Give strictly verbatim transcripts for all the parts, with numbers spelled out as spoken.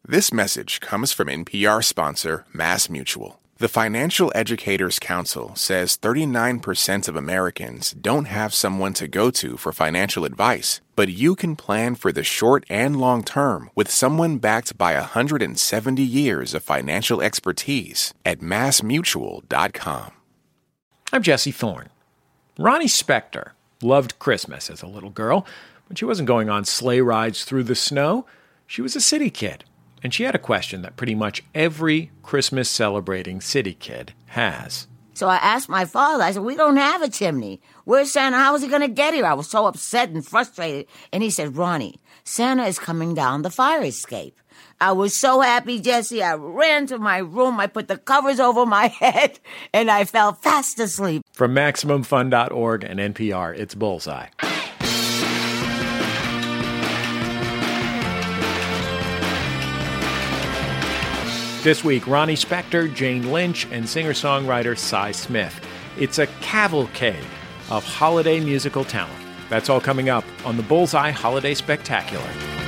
This message comes from N P R sponsor MassMutual. The Financial Educators Council says thirty-nine percent of Americans don't have someone to go to for financial advice, but you can plan for the short and long term with someone backed by one hundred seventy years of financial expertise at mass mutual dot com. I'm Jesse Thorne. Ronnie Spector loved Christmas as a little girl, but she wasn't going on sleigh rides through the snow. She was a city kid. And she had a question that pretty much every Christmas-celebrating city kid has. So I asked my father, I said, we don't have a chimney. Where's Santa? How is he going to get here? I was so upset and frustrated. And he said, Ronnie, Santa is coming down the fire escape. I was so happy, Jesse. I ran to my room. I put the covers over my head, and I fell fast asleep. From Maximum Fun dot org and N P R, it's Bullseye. This week, Ronnie Spector, Jane Lynch, and singer-songwriter Sy Smith. It's a cavalcade of holiday musical talent. That's all coming up on the Bullseye Holiday Spectacular.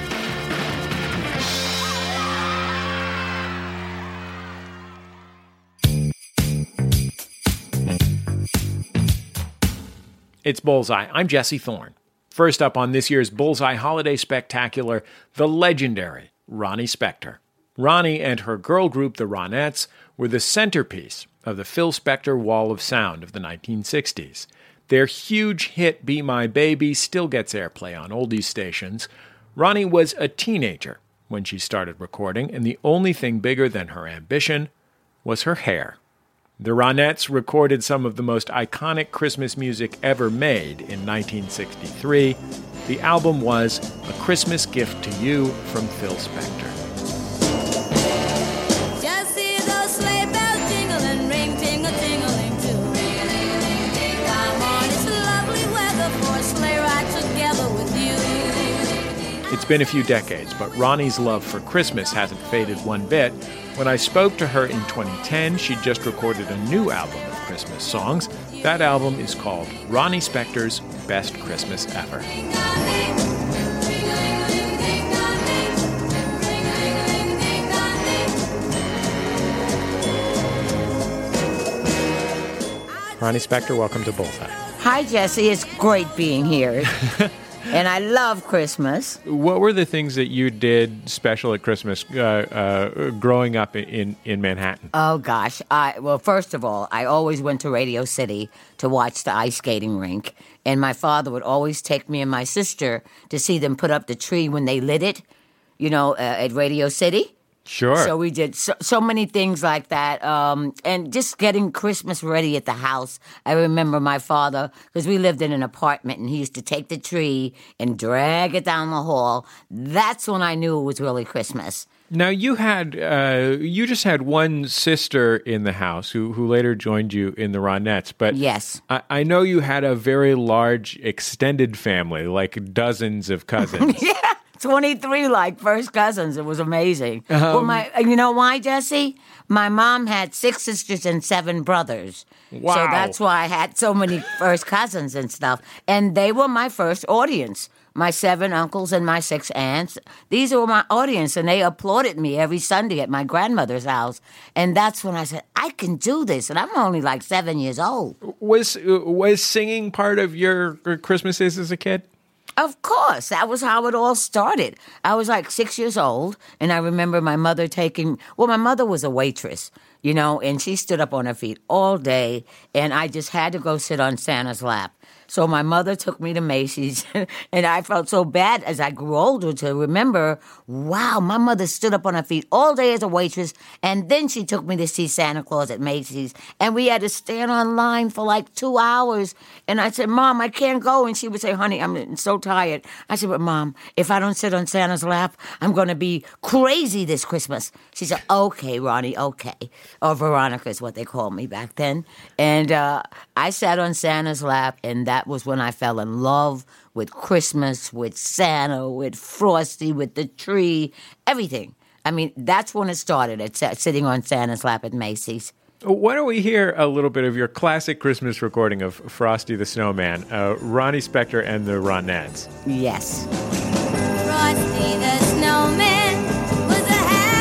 It's Bullseye. I'm Jesse Thorne. First up on this year's Bullseye Holiday Spectacular, the legendary Ronnie Spector. Ronnie and her girl group, the Ronettes, were the centerpiece of the Phil Spector Wall of Sound of the nineteen sixties. Their huge hit, Be My Baby, still gets airplay on oldies stations. Ronnie was a teenager when she started recording, and the only thing bigger than her ambition was her hair. The Ronettes recorded some of the most iconic Christmas music ever made in nineteen sixty-three. The album was A Christmas Gift to You from Phil Spector. It's been a few decades, but Ronnie's love for Christmas hasn't faded one bit. When I spoke to her in twenty ten, she'd just recorded a new album of Christmas songs. That album is called Ronnie Spector's Best Christmas Ever. Ronnie Spector, welcome to Bullseye. Hi, Jesse. It's great being here. And I love Christmas. What were the things that you did special at Christmas uh, uh, growing up in, in Manhattan? Oh, gosh. I, well, first of all, I always went to Radio City to watch the ice skating rink. And my father would always take me and my sister to see them put up the tree when they lit it, you know, uh, at Radio City. Sure. So we did so, so many things like that. Um, and just getting Christmas ready at the house. I remember my father, because we lived in an apartment, and he used to take the tree and drag it down the hall. That's when I knew it was really Christmas. Now, you had, uh, you just had one sister in the house who, who later joined you in the Ronettes. But yes. I, I know you had a very large extended family, like dozens of cousins. Yeah. twenty-three like first cousins. It was amazing. Um, well, my, you know why, Jesse? My mom had six sisters and seven brothers. Wow. So that's why I had so many first cousins and stuff. And they were my first audience. My seven uncles and my six aunts. These were my audience, and they applauded me every Sunday at my grandmother's house. And that's when I said, I can do this. And I'm only like seven years old. Was, was singing part of your Christmases as a kid? Of course. That was how it all started. I was like six years old, and I remember my mother taking, well, my mother was a waitress, you know, and she stood up on her feet all day, and I just had to go sit on Santa's lap. So my mother took me to Macy's, and I felt so bad as I grew older to remember, wow, my mother stood up on her feet all day as a waitress, and then she took me to see Santa Claus at Macy's, and we had to stand on line for like two hours. And I said, Mom, I can't go. And she would say, honey, I'm so tired. I said, but Mom, if I don't sit on Santa's lap, I'm going to be crazy this Christmas. She said, okay, Ronnie, okay. Or Veronica is what they called me back then. And uh, I sat on Santa's lap, and that That was when I fell in love with Christmas, with Santa, with Frosty, with the tree, everything. I mean, that's when it started, at sitting on Santa's lap at Macy's. Why don't we hear a little bit of your classic Christmas recording of Frosty the Snowman, uh, Ronnie Spector and the Ronettes? Yes. Frosty the Snowman was a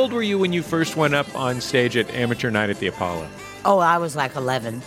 old were you when you first went up on stage at Amateur Night at the Apollo? Oh, I was like eleven.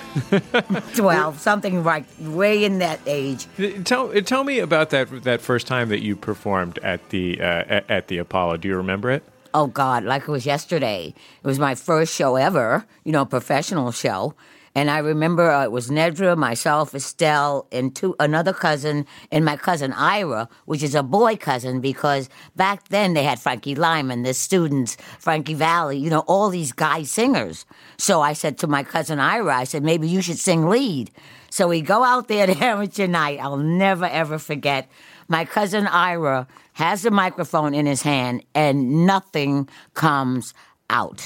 twelve, something like way in that age. Tell tell me about that that first time that you performed at the uh, at, at the Apollo. Do you remember it? Oh, God, like it was yesterday. It was my first show ever, you know, professional show. And I remember uh, it was Nedra, myself, Estelle, and two, another cousin, and my cousin Ira, which is a boy cousin, because back then they had Frankie Lyman, the students, Frankie Valli, you know, all these guy singers. So I said to my cousin Ira, I said, maybe you should sing lead. So we go out there to Amateur Night. I'll never, ever forget. My cousin Ira has the microphone in his hand, and nothing comes out.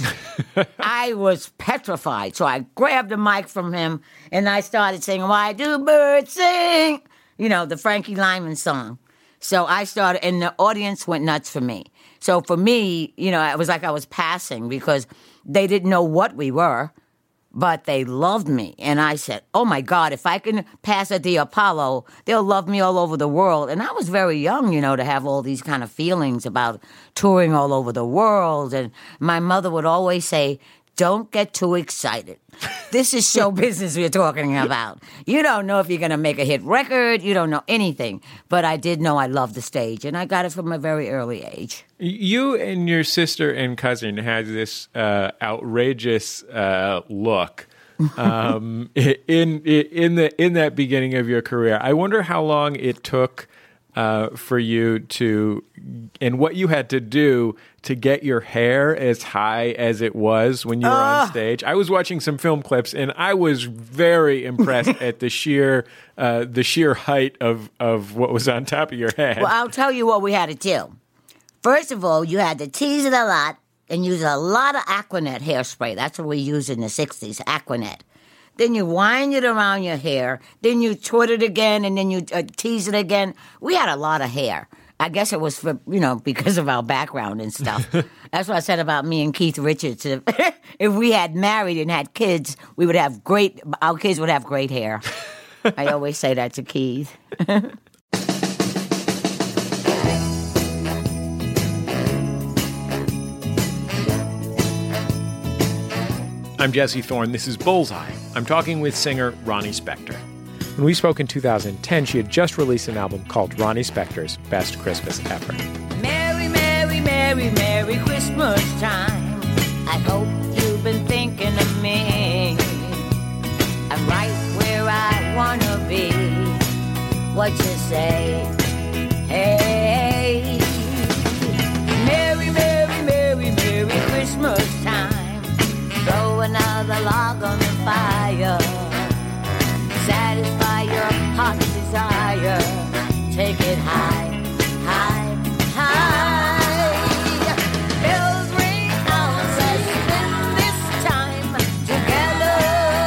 I was petrified. So I grabbed the mic from him and I started singing, "Why Do Birds Sing?" You know, the Frankie Lyman song. So I started, and the audience went nuts for me. So for me, you know, it was like I was passing because they didn't know what we were, but they loved me. And I said, oh my God, if I can pass at the Apollo, they'll love me all over the world. And I was very young, you know, to have all these kind of feelings about touring all over the world. And my mother would always say, don't get too excited. This is show business we're talking about. You don't know if you're going to make a hit record. You don't know anything. But I did know I loved the stage, and I got it from a very early age. You and your sister and cousin had this uh, outrageous uh, look um, in in the in that beginning of your career. I wonder how long it took uh, for you to, and what you had to do to get your hair as high as it was when you were uh. on stage. I was watching some film clips, and I was very impressed at the sheer uh, the sheer height of, of what was on top of your head. Well, I'll tell you what we had to do. First of all, you had to tease it a lot and use a lot of Aquanet hairspray. That's what we used in the sixties, Aquanet. Then you wind it around your hair. Then you twist it again, and then you uh, tease it again. We had a lot of hair. I guess it was for, you know, because of our background and stuff. That's what I said about me and Keith Richards. If, if we had married and had kids, we would have great, our kids would have great hair. I always say that to Keith. I'm Jesse Thorne. This is Bullseye. I'm talking with singer Ronnie Spector. When we spoke in two thousand ten, she had just released an album called Ronnie Spector's Best Christmas Ever. Merry, merry, merry, merry Christmas time. I hope you've been thinking of me. I'm right where I want to be. What you say? Hey. Merry, merry, merry, merry Christmas time. Throw another log on the fire. Satisfy your heart's desire. Take it high, high, high. Bells ring out, let's spend this time together.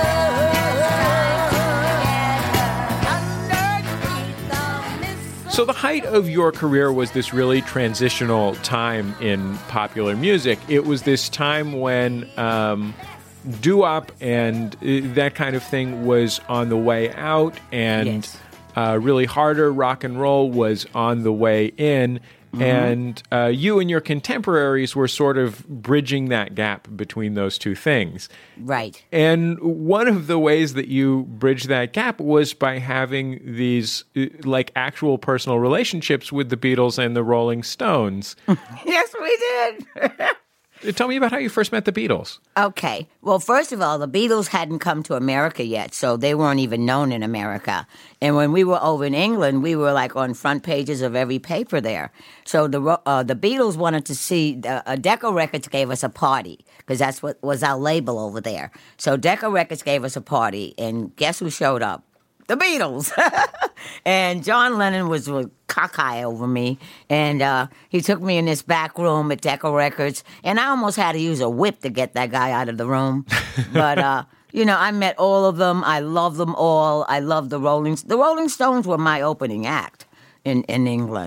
Underneath the mistletoe. So the height of your career was this really transitional time in popular music. It was this time when um, doo-wop and uh, that kind of thing was on the way out, and Yes. uh, really harder rock and roll was on the way in. Mm-hmm. And uh, you and your contemporaries were sort of bridging that gap between those two things. Right. And one of the ways that you bridged that gap was by having these uh, like actual personal relationships with the Beatles and the Rolling Stones. Yes, we did. Tell me about how you first met the Beatles. Okay. Well, first of all, the Beatles hadn't come to America yet, so they weren't even known in America. And when we were over in England, we were like on front pages of every paper there. So the uh, the Beatles wanted to see, uh, Decca Records gave us a party, because that's what was our label over there. So Decca Records gave us a party, and guess who showed up? The Beatles. And John Lennon was, was cockeye over me, and uh, he took me in this back room at Decca Records, and I almost had to use a whip to get that guy out of the room. But, uh, you know, I met all of them. I love them all. I love the Rolling The Rolling Stones were my opening act in, in England.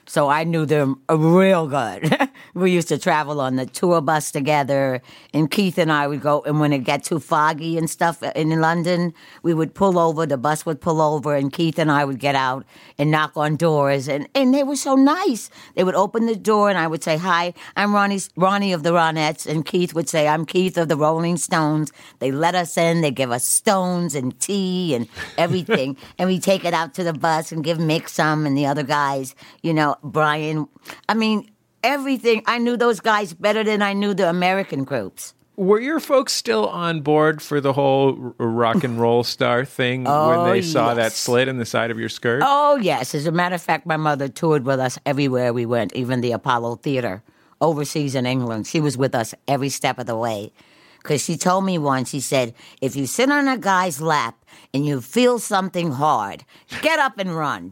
So I knew them real good. We used to travel on the tour bus together, and Keith and I would go, and when it got too foggy and stuff in London, we would pull over, the bus would pull over, and Keith and I would get out and knock on doors, and, and they were so nice. They would open the door, and I would say, hi, I'm Ronnie, Ronnie of the Ronettes, and Keith would say, I'm Keith of the Rolling Stones. They let us in, they give us stones and tea and everything, and we take it out to the bus and give Mick some and the other guys, you know, Brian. I mean, everything. I knew those guys better than I knew the American groups. Were your folks still on board for the whole r- rock and roll star thing Oh, when they saw yes. that slit in the side of your skirt? Oh, yes. As a matter of fact, my mother toured with us everywhere we went, even the Apollo Theater overseas in England. She was with us every step of the way. Because she told me once, she said, if you sit on a guy's lap and you feel something hard, get up and run.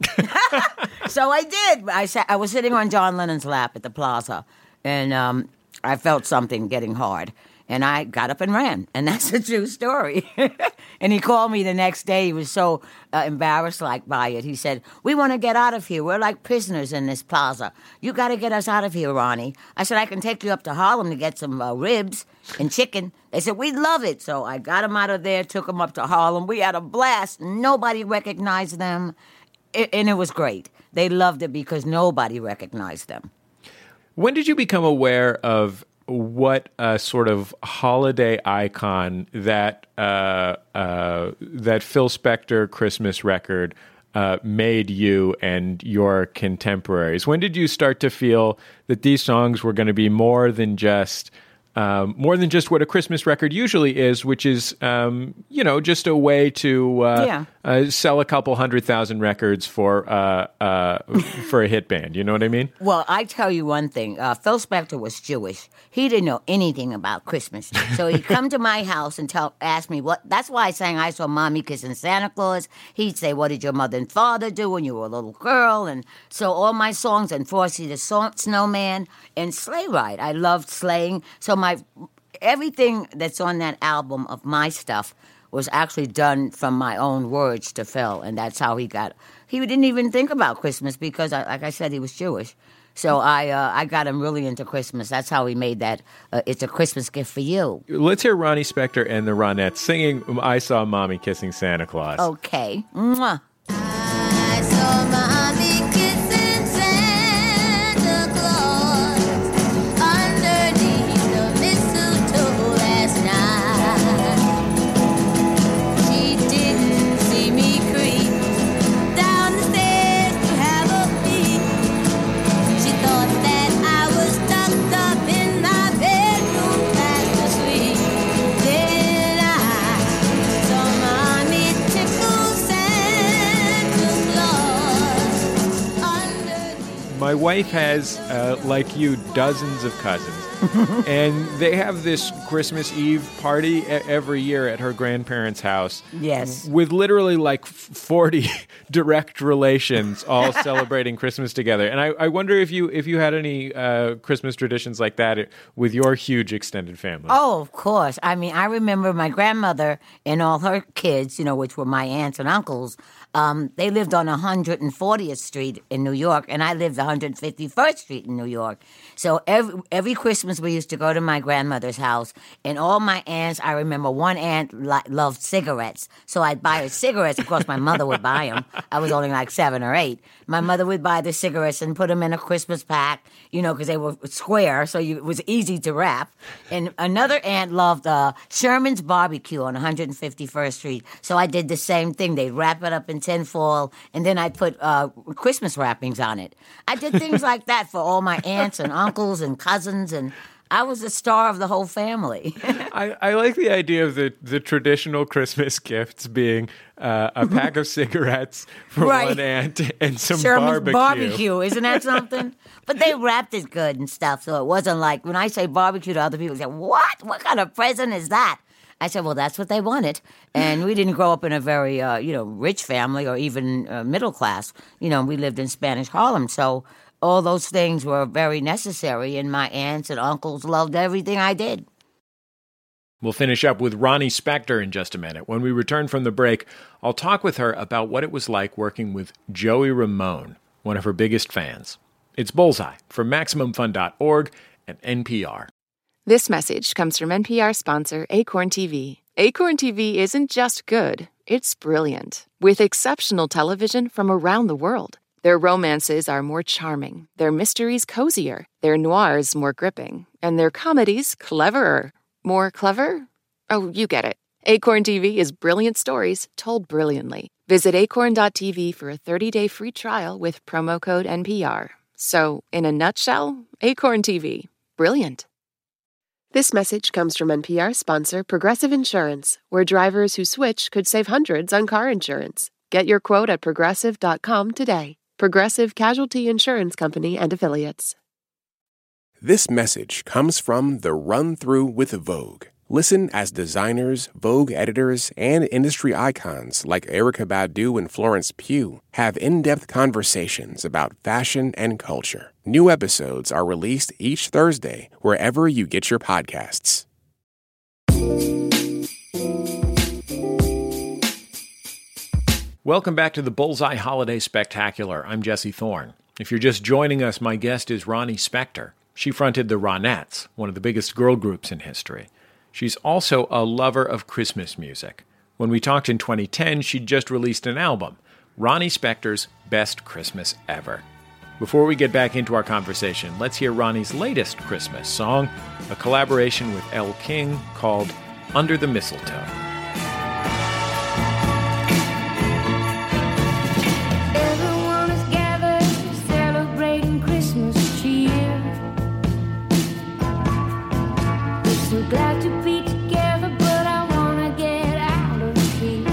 So I did. I sat, I was sitting on John Lennon's lap at the Plaza, and um, I felt something getting hard. And I got up and ran, and that's a true story. And he called me the next day. He was so uh, embarrassed like by it. He said, we want to get out of here. We're like prisoners in this plaza. You got to get us out of here, Ronnie. I said, I can take you up to Harlem to get some uh, ribs and chicken. They said, we'd love it. So I got him out of there, took him up to Harlem. We had a blast. Nobody recognized them, it, and it was great. They loved it because nobody recognized them. When did you become aware of what a sort of holiday icon that uh, uh, that Phil Spector Christmas record uh, made you and your contemporaries? When did you start to feel that these songs were going to be more than just um, more than just what a Christmas record usually is, which is um, you know just a way to uh, Yeah. uh, sell a couple hundred thousand records for uh, uh, for a hit band? You know what I mean? Well, I tell you one thing. Uh, Phil Spector was Jewish. He didn't know anything about Christmas. So he'd come to my house and tell, ask me what. That's why I sang I Saw Mommy Kissing Santa Claus. He'd say, what did your mother and father do when you were a little girl? And so all my songs, and Frosty the so- Snowman, and Sleigh Ride. I loved sleighing. So my everything that's on that album of my stuff was actually done from my own words to Phil, and that's how he got. He didn't even think about Christmas because, I, like I said, he was Jewish. So I uh, I got him really into Christmas. That's how he made that. Uh, it's a Christmas gift for you. Let's hear Ronnie Spector and the Ronettes singing I Saw Mommy Kissing Santa Claus. Okay. Mwah. I saw Mommy kissing Santa Claus underneath the mistletoe last night. She didn't see me creep down the stairs to have a peek. She thought that I was tucked up in my bedroom fast asleep. Then I saw Mommy tickle Santa Claus underneath. My wife has, uh, like you, dozens of cousins. And they have this Christmas Eve party e- every year at her grandparents' house. Yes. With literally like forty direct relations all celebrating Christmas together. And I, I wonder if you if you had any uh, Christmas traditions like that with your huge extended family. Oh, of course. I mean, I remember my grandmother and all her kids, you know, which were my aunts and uncles. Um, they lived on one hundred fortieth Street in New York, and I lived one hundred fifty-first Street in New York. So every every Christmas we used to go to my grandmother's house, and all my aunts, I remember one aunt li- loved cigarettes, so I'd buy her cigarettes. Of course, my mother would buy them. I was only like seven or eight. My mother would buy the cigarettes and put them in a Christmas pack, you know, because they were square, so you, it was easy to wrap. And another aunt loved uh, Sherman's Barbecue on one hundred fifty-first Street, so I did the same thing. They'd wrap it up in tinfoil, and then I'd put uh, Christmas wrappings on it. I did things like that for all my aunts and uncles and cousins, and I was the star of the whole family. I, I like the idea of the, the traditional Christmas gifts being uh, a pack of cigarettes for Right. one aunt and some Sherman's barbecue. barbecue, isn't that something? But they wrapped it good and stuff, so it wasn't like, when I say barbecue to other people, they say, what? What kind of present is that? I said, well, that's what they wanted. And we didn't grow up in a very, uh, you know, rich family or even uh, middle class. You know, we lived in Spanish Harlem, so all those things were very necessary, and my aunts and uncles loved everything I did. We'll finish up with Ronnie Spector in just a minute. When we return from the break, I'll talk with her about what it was like working with Joey Ramone, one of her biggest fans. It's Bullseye from Maximum Fun dot org and N P R. This message comes from N P R sponsor Acorn T V. Acorn T V isn't just good, it's brilliant. With exceptional television from around the world. Their romances are more charming, their mysteries cozier, their noirs more gripping, and their comedies cleverer. More clever? Oh, you get it. Acorn T V is brilliant stories told brilliantly. Visit acorn dot t v for a thirty-day free trial with promo code N P R. So, in a nutshell, Acorn T V. Brilliant. This message comes from N P R sponsor Progressive Insurance, where drivers who switch could save hundreds on car insurance. Get your quote at progressive dot com today. Progressive Casualty Insurance Company and Affiliates. This message comes from The Run Through with Vogue. Listen as designers, Vogue editors, and industry icons like Erykah Badu and Florence Pugh have in-depth conversations about fashion and culture. New episodes are released each Thursday wherever you get your podcasts. Welcome back to the Bullseye Holiday Spectacular. I'm Jesse Thorne. If you're just joining us, my guest is Ronnie Spector. She fronted the Ronettes, one of the biggest girl groups in history. She's also a lover of Christmas music. When we talked in twenty ten, she'd just released an album, Ronnie Spector's Best Christmas Ever. Before we get back into our conversation, let's hear Ronnie's latest Christmas song, a collaboration with Elle King called Under the Mistletoe. Glad to be together, but I wanna get out of here.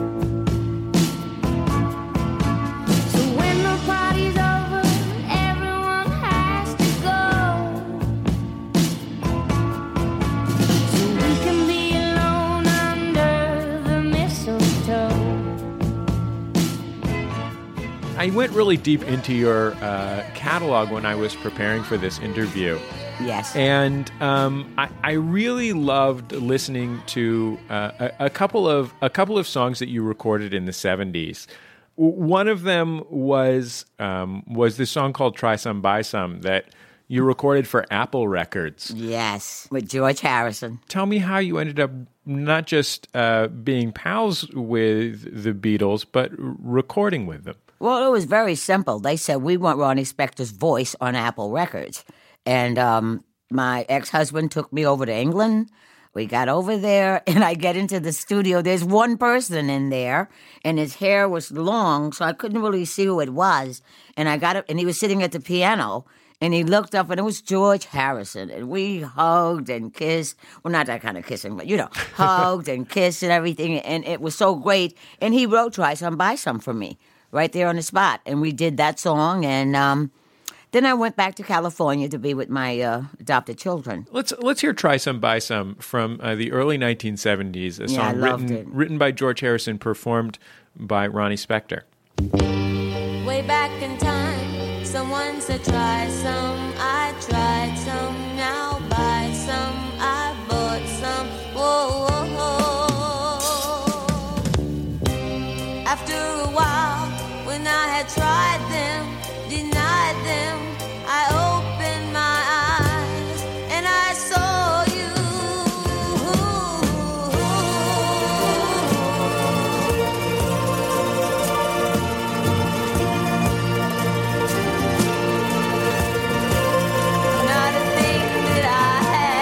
So when the party's over, everyone has to go, so we can be alone under the mistletoe. I went really deep into your uh, catalog when I was preparing for this interview. Yes. And um, I, I really loved listening to uh, a, a couple of a couple of songs that you recorded in the seventies. One of them was um, was this song called "Try Some Buy Some" that you recorded for Apple Records. Yes, with George Harrison. Tell me how you ended up not just uh, being pals with the Beatles, but recording with them. Well, it was very simple. They said, we want Ronnie Spector's voice on Apple Records. And um, my ex-husband took me over to England. We got over there, and I get into the studio. There's one person in there, and his hair was long, so I couldn't really see who it was. And I got up, and he was sitting at the piano, and he looked up, and it was George Harrison. And we hugged and kissed. Well, not that kind of kissing, but, you know, hugged and kissed and everything. And it was so great. And he wrote Try Some, Buy Some for me right there on the spot. And we did that song, and um, then I went back to California to be with my uh, adopted children. Let's let's hear "Try Some, Buy Some" from uh, the early nineteen seventies, a Yeah, I song loved written it. written by George Harrison, performed by Ronnie Spector. Way back in time, someone said try some, I tried some, now buy some, I bought some, whoa, whoa, whoa. After a while, when I had tried them, denied them, I opened my eyes and I saw you. Not a thing that I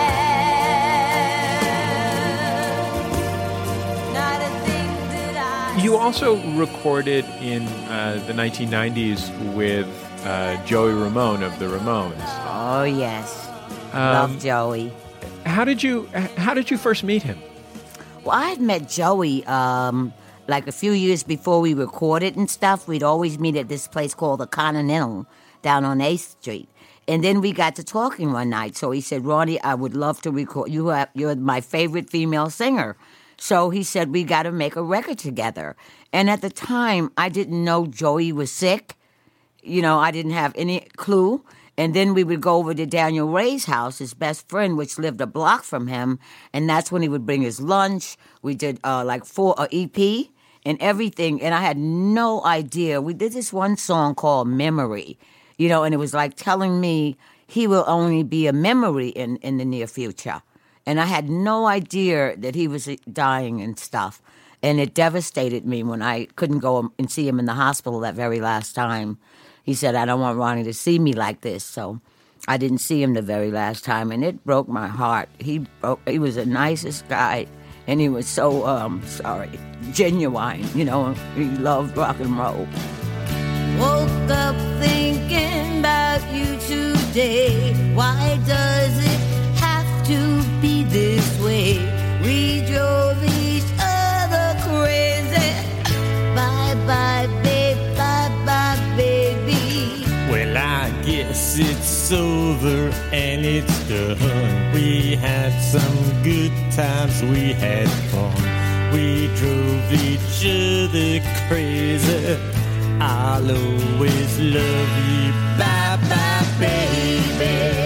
had. Not a thing that I You also recorded in uh, the nineteen nineties with uh, Joey Ramone of the Ramones. Oh, yes. Um, Love Joey. How did you How did you first meet him? Well, I had met Joey um, like a few years before we recorded and stuff. We'd always meet at this place called the Continental down on eighth Street. And then we got to talking one night. So he said, Ronnie, I would love to record. You have, you're my favorite female singer. So he said, we got to make a record together. And at the time, I didn't know Joey was sick. You know, I didn't have any clue. And then we would go over to Daniel Ray's house, his best friend, which lived a block from him. And that's when he would bring his lunch. We did uh, like four uh, E P and everything. And I had no idea. We did this one song called Memory. you know, and it was like telling me he will only be a memory in, in the near future. And I had no idea that he was dying and stuff. And it devastated me when I couldn't go and see him in the hospital that very last time. He said, I don't want Ronnie to see me like this. So I didn't see him the very last time, and it broke my heart. He broke, he was the nicest guy, and he was so, um, sorry, genuine, you know. He loved rock and roll. Woke up thinking about you today. Why does it have to be this way? We drove each other crazy. Bye-bye, babe, bye-bye, baby. Well, I guess it's over and it's done. We had some good times, we had fun. We drove each other crazy. I'll always love you. Bye-bye, baby.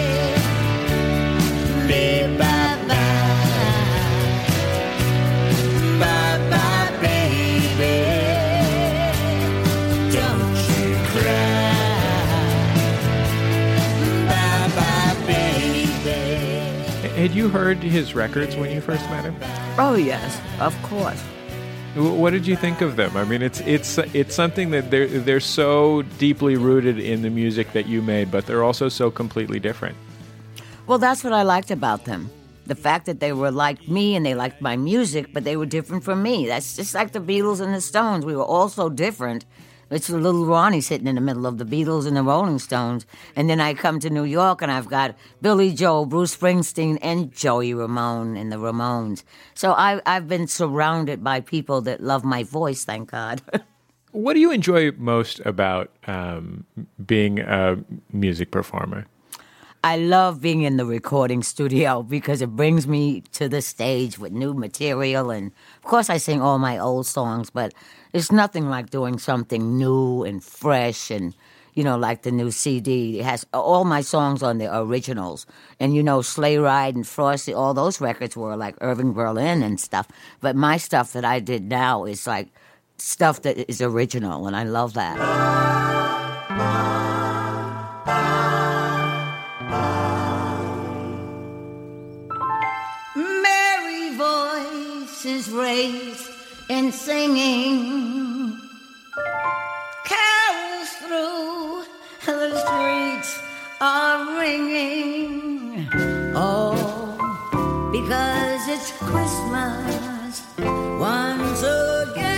Baby, bye-bye. Bye-bye, baby. Don't you cry. Bye-bye, baby. Had you heard his records when you first met him? Oh, yes, of course. What did you think of them? I mean, it's it's it's something that they're they're so deeply rooted in the music that you made, but they're also so completely different. Well, that's what I liked about them. The fact that they were like me and they liked my music, but they were different from me. That's just like the Beatles and the Stones. We were all so different. It's a little Ronnie sitting in the middle of the Beatles and the Rolling Stones. And then I come to New York and I've got Billy Joel, Bruce Springsteen, and Joey Ramone and the Ramones. So I, I've been surrounded by people that love my voice, thank God. What do you enjoy most about um, being a music performer? I love being in the recording studio because it brings me to the stage with new material. And, of course, I sing all my old songs, but it's nothing like doing something new and fresh and, you know, like the new C D. It has all my songs on the originals. And, you know, Sleigh Ride and Frosty, all those records were like Irving Berlin and stuff. But my stuff that I did now is like stuff that is original, and I love that. Merry voices raised in singing, carols through the streets are ringing. Oh, because it's Christmas once again.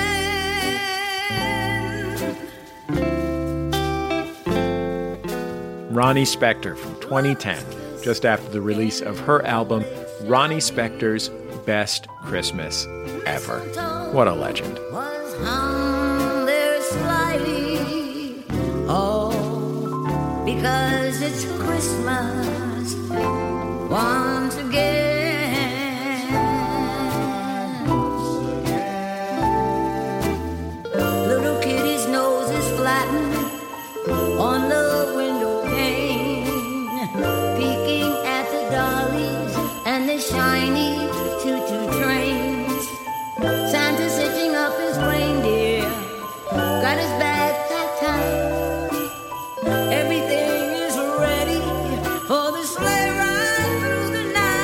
Ronnie Spector from twenty ten, just after the release of her album, Ronnie Spector's Best Christmas Ever. What a legend. Was hung there slyly. Oh, because it's Christmas once again. Little kitty's nose is flattened on the window pane, peeking at the dollies and the shiny choo-choo trains. Santa's hitching up his reindeer, got his bag packed tight. Everything is ready for the sleigh ride through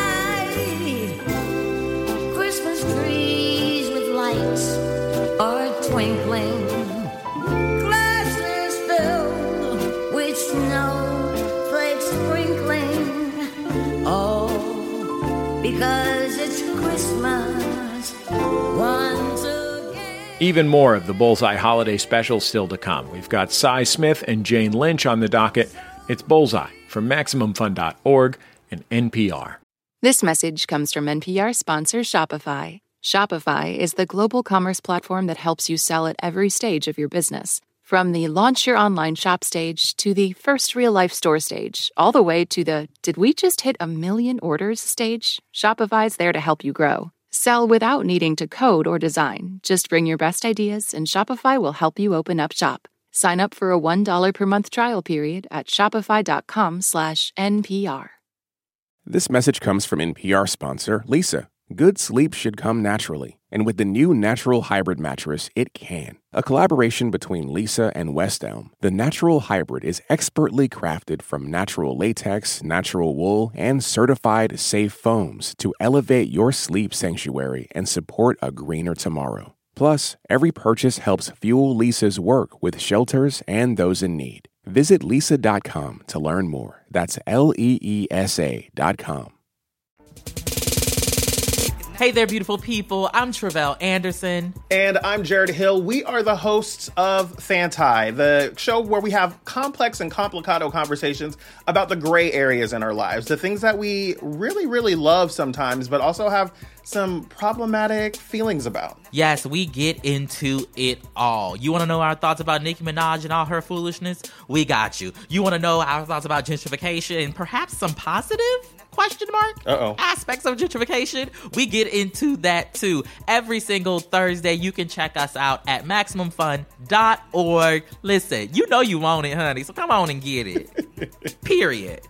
the night. Christmas trees with lights are twinkling, glasses filled with snowflakes sprinkling. Oh, because it's Christmas once again. Even more of the Bullseye Holiday Special still to come. We've got Cy Smith and Jane Lynch on the docket. It's Bullseye from Maximum Fun dot org and N P R. This message comes from N P R sponsor Shopify. Shopify is the global commerce platform that helps you sell at every stage of your business. From the launch your online shop stage to the first real-life store stage, all the way to the did we just hit a million orders stage, Shopify's there to help you grow. Sell without needing to code or design. Just bring your best ideas and Shopify will help you open up shop. Sign up for a one dollar per month trial period at shopify.com slash NPR. This message comes from N P R sponsor Lisa. Good sleep should come naturally. And with the new Natural Hybrid mattress, it can. A collaboration between Leesa and West Elm, the Natural Hybrid is expertly crafted from natural latex, natural wool, and certified safe foams to elevate your sleep sanctuary and support a greener tomorrow. Plus, every purchase helps fuel Leesa's work with shelters and those in need. Visit leesa dot com to learn more. That's L E E S A dot com. Hey there, beautiful people. I'm Travelle Anderson. And I'm Jared Hill. We are the hosts of Fanti, the show where we have complex and complicado conversations about the gray areas in our lives, the things that we really, really love sometimes, but also have some problematic feelings about. Yes, we get into it all. You want to know our thoughts about Nicki Minaj and all her foolishness? We got you. You want to know our thoughts about gentrification and perhaps some positive question mark Uh-oh. aspects of gentrification? We get into that too. Every single Thursday, you can check us out at maximum fun dot org. Listen, you know you want it, honey, so come on and get it. Period.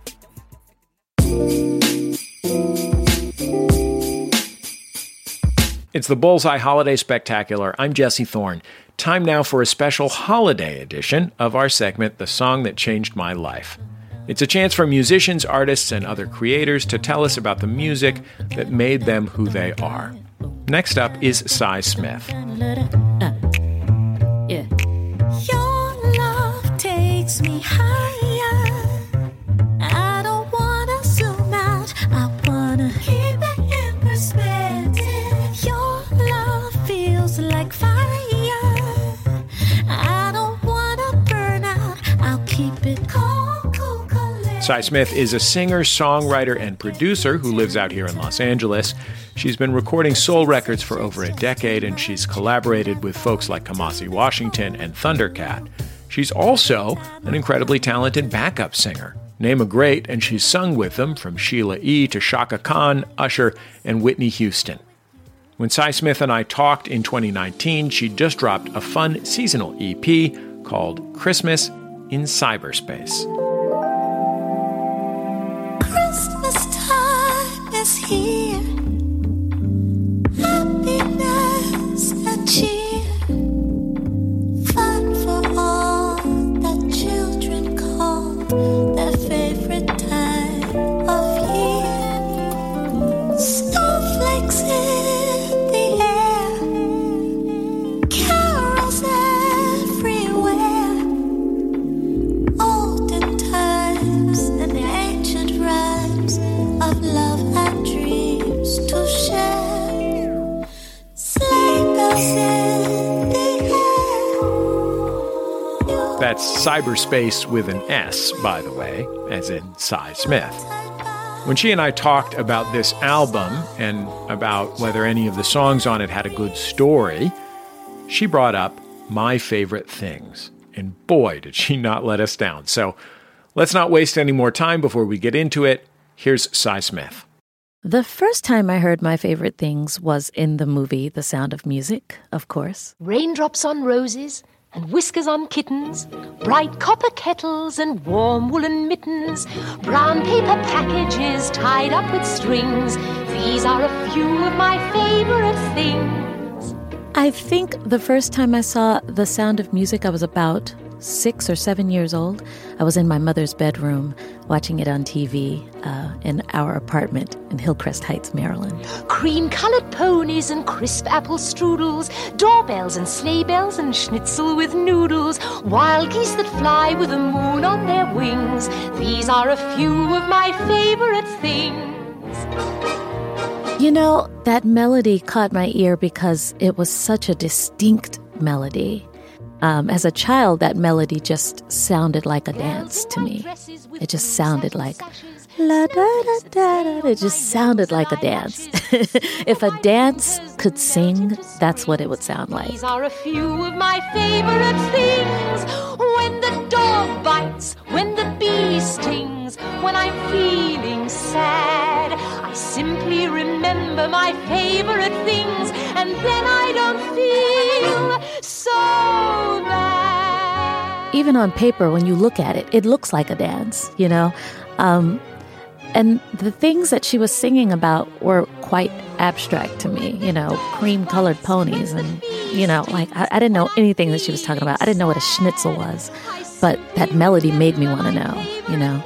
It's the Bullseye Holiday Spectacular. I'm Jesse Thorne. Time now for a special holiday edition of our segment, The Song That Changed My Life. It's a chance for musicians, artists, and other creators to tell us about the music that made them who they are. Next up is Sy Smith. Yeah. Your love takes me higher. I don't wanna zoom out. I wanna keep it in perspective. Your love feels like fire. I don't wanna burn out. I'll keep it cold, cold, cold. Sy Smith is a singer, songwriter, and producer who lives out here in Los Angeles. She's been recording soul records for over a decade, and she's collaborated with folks like Kamasi Washington and Thundercat. She's also an incredibly talented backup singer. Name a great, and she's sung with them, from Sheila E. to Chaka Khan, Usher, and Whitney Houston. When Sy Smith and I talked in twenty nineteen, she just dropped a fun seasonal E P called Christmas in Cyberspace. Christmas time is here. Happiness and cheer. Fun for all that children call their favorite time of year. Snowflakes in the air. Carols everywhere. Olden times and ancient rhymes of love and dreams to share. Sleigh bells in the air. That's Cyberspace with an S, by the way, as in Sy Smith. When she and I talked about this album and about whether any of the songs on it had a good story, she brought up My Favorite Things. And boy, did she not let us down. So let's not waste any more time before we get into it. Here's Sy Smith. The first time I heard My Favorite Things was in the movie The Sound of Music, of course. Raindrops on roses and whiskers on kittens, bright copper kettles and warm woolen mittens, brown paper packages tied up with strings. These are a few of my favorite things. I think the first time I saw The Sound of Music, I was about six or seven years old. I was in my mother's bedroom watching it on T V uh, in our apartment in Hillcrest Heights, Maryland. Cream-colored ponies and crisp apple strudels, doorbells and sleigh bells and schnitzel with noodles, wild geese that fly with the moon on their wings. These are a few of my favorite things. You know, that melody caught my ear because it was such a distinct melody. Um, as a child, that melody just sounded like a dance to me. It just sounded like la da da da da. It just sounded like a dance. If a dance could sing, that's what it would sound like. These are a few of my favorite things. When the dog bites, when the bee stings, when I'm feeling sad, I simply remember my favorite things, and then I don't feel so bad. Even on paper, when you look at it, it looks like a dance, you know? Um, And the things that she was singing about were quite abstract to me, you know, cream-colored ponies and, you know, like, I, I didn't know anything that she was talking about. I didn't know what a schnitzel was, but that melody made me want to know, you know.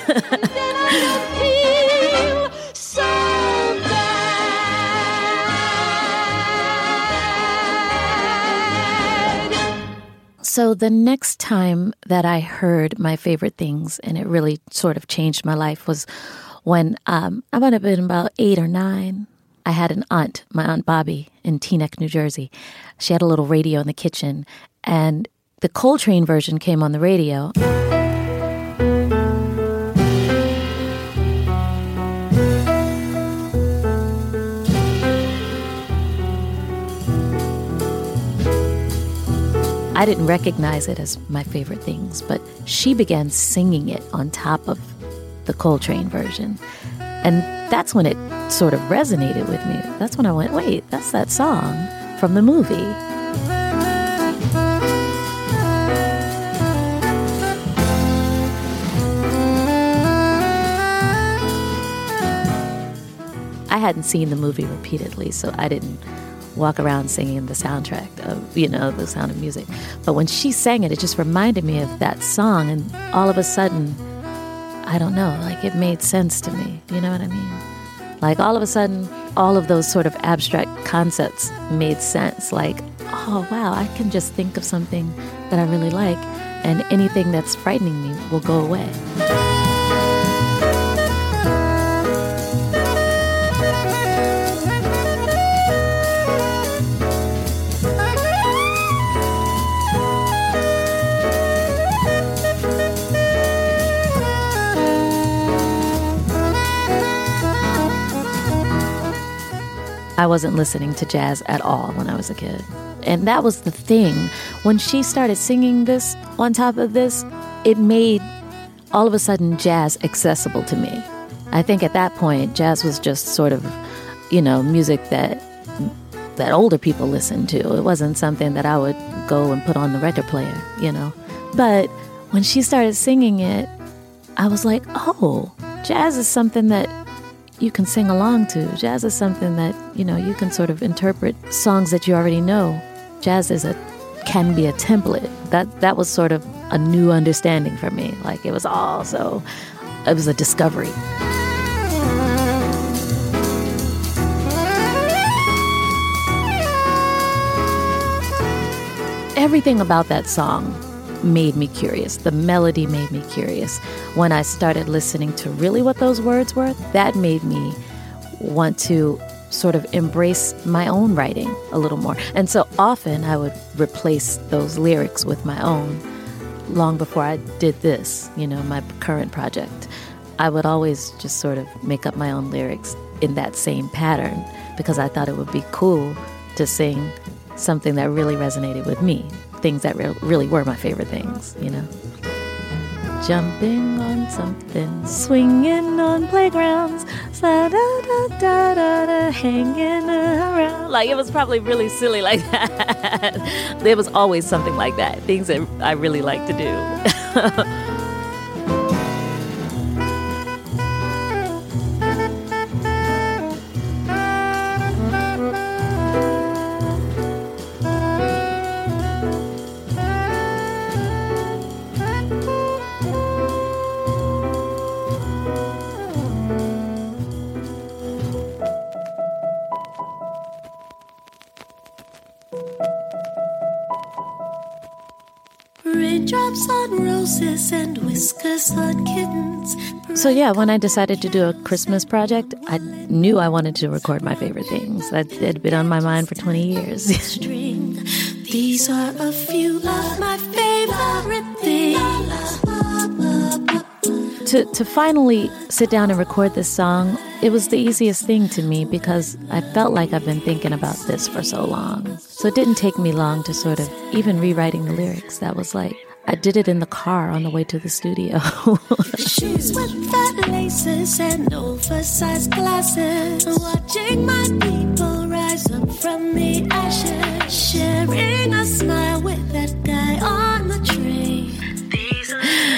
So the next time that I heard my favorite things, and it really sort of changed my life, was when um, I might have been about eight or nine. I had an aunt, my Aunt Bobby, in Teaneck, New Jersey. She had a little radio in the kitchen, and the Coltrane version came on the radio. I didn't recognize it as my favorite things, but she began singing it on top of the Coltrane version. And that's when it sort of resonated with me. That's when I went, wait, that's that song from the movie. I hadn't seen the movie repeatedly, so I didn't walk around singing the soundtrack of, you know, The Sound of Music. But when she sang it, it just reminded me of that song. And all of a sudden, I don't know, like it made sense to me. You know what I mean? Like all of a sudden, all of those sort of abstract concepts made sense. Like, oh, wow, I can just think of something that I really like, and anything that's frightening me will go away. I wasn't listening to jazz at all when I was a kid. And that was the thing. When she started singing this on top of this, it made all of a sudden jazz accessible to me. I think at that point, jazz was just sort of, you know, music that that older people listened to. It wasn't something that I would go and put on the record player, you know. But when she started singing it, I was like, oh, jazz is something that you can sing along to. Jazz is something that, you know, you can sort of interpret songs that you already know. Jazz is a can be a template. That that was sort of a new understanding for me. Like it was all so, it was a discovery. Everything about that song made me curious. The melody made me curious. When I started listening to really what those words were, that made me want to sort of embrace my own writing a little more. And so often I would replace those lyrics with my own. Long before I did this, you know, my current project, I would always just sort of make up my own lyrics in that same pattern because I thought it would be cool to sing something that really resonated with me. Things that re- really were my favorite things, you know. Jumping on something, swinging on playgrounds, da da da da da da, hanging around. Like it was probably really silly like that. There was always something like that. Things that I really like to do. Raindrops on roses and whiskers on kittens. So yeah, when I decided to do a Christmas project, I knew I wanted to record my favorite things. That had been on my mind for twenty years. These are a few of my favorite things. To, to finally sit down and record this song, it was the easiest thing to me because I felt like I've been thinking about this for so long. So it didn't take me long to sort of, even rewriting the lyrics, that was like, I did it in the car on the way to the studio. Shoes with fat laces and oversized glasses. Watching my people rise up from the ashes. Sharing a smile with that guy on the train. And I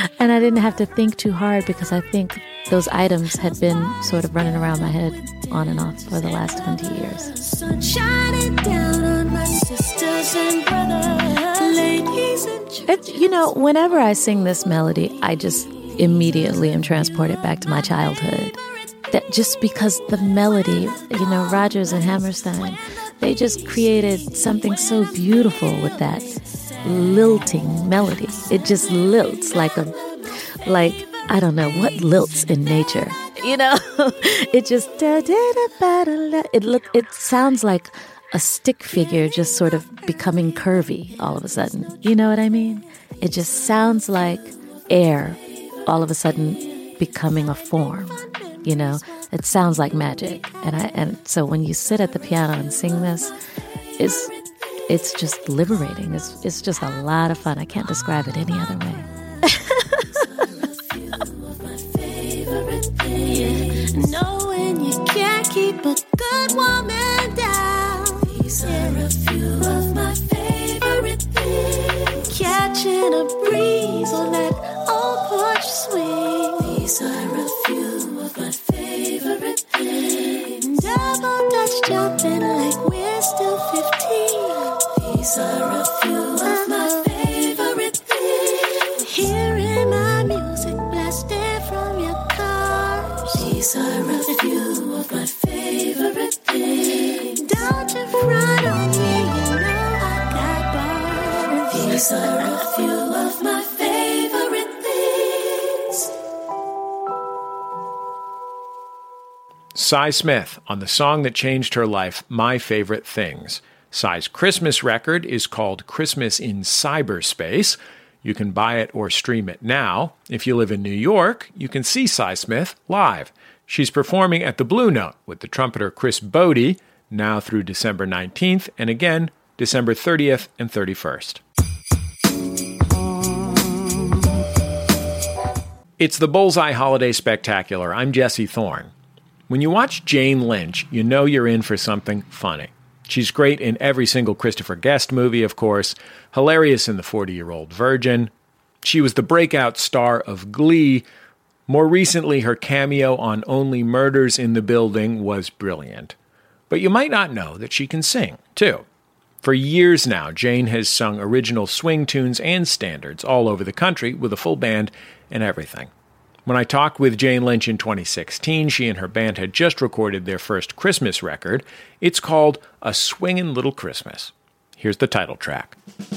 didn't have to think too hard because I think those items had been sort of running around my head on and off for the last twenty years. Sun shining down on my sisters and brothers, ladies and It, you know, whenever I sing this melody, I just immediately am transported back to my childhood. That just because the melody, you know, Rodgers and Hammerstein, they just created something so beautiful with that lilting melody. It just lilts like a, like, I don't know, what lilts in nature? You know, it just, it look, it sounds like a stick figure just sort of becoming curvy all of a sudden. You know what I mean? It just sounds like air all of a sudden becoming a form. You know, it sounds like magic. And I and so when you sit at the piano and sing this, it's it's just liberating. It's it's just a lot of fun. I can't describe it any other way. knowing you can't keep a good woman down. These are a few of my favorite things. Catching a breeze on that old porch swing. These are a few of my favorite things. Double Dutch jumping like we're still fifteen. These are a few of my favorite things. Hearing my music blasted from your car. These are a few of my favorite things. Don't you front on me, you know I got bars. These are a few of my favorite things. Cy Smith on the song that changed her life, My Favorite Things. Cy's Christmas record is called Christmas in Cyberspace. You can buy it or stream it now. If you live in New York, you can see Cy Smith live. She's performing at the Blue Note with the trumpeter Chris Bodie, now through December nineteenth, and again, December thirtieth and thirty-first. It's the Bullseye Holiday Spectacular. I'm Jesse Thorne. When you watch Jane Lynch, you know you're in for something funny. She's great in every single Christopher Guest movie, of course, hilarious in The forty-Year-Old Virgin. She was the breakout star of Glee. More recently, her cameo on Only Murders in the Building was brilliant. But you might not know that she can sing, too. For years now, Jane has sung original swing tunes and standards all over the country with a full band and everything. When I talked with Jane Lynch in twenty sixteen, she and her band had just recorded their first Christmas record. It's called A Swingin' Little Christmas. Here's the title track.